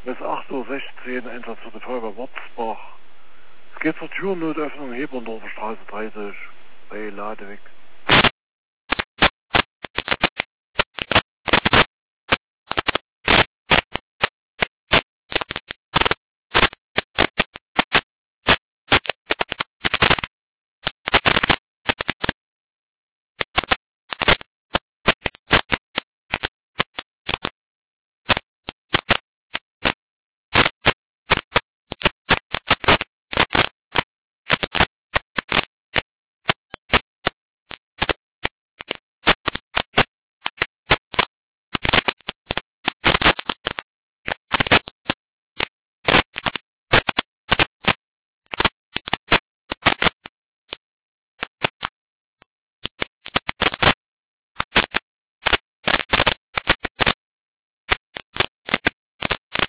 bis 8:16 Uhr, Einsatz für die Feuerwehr Wurzbach. Es geht zur Türnotöffnung Hebendorfer Straße 30 bei Ladewig.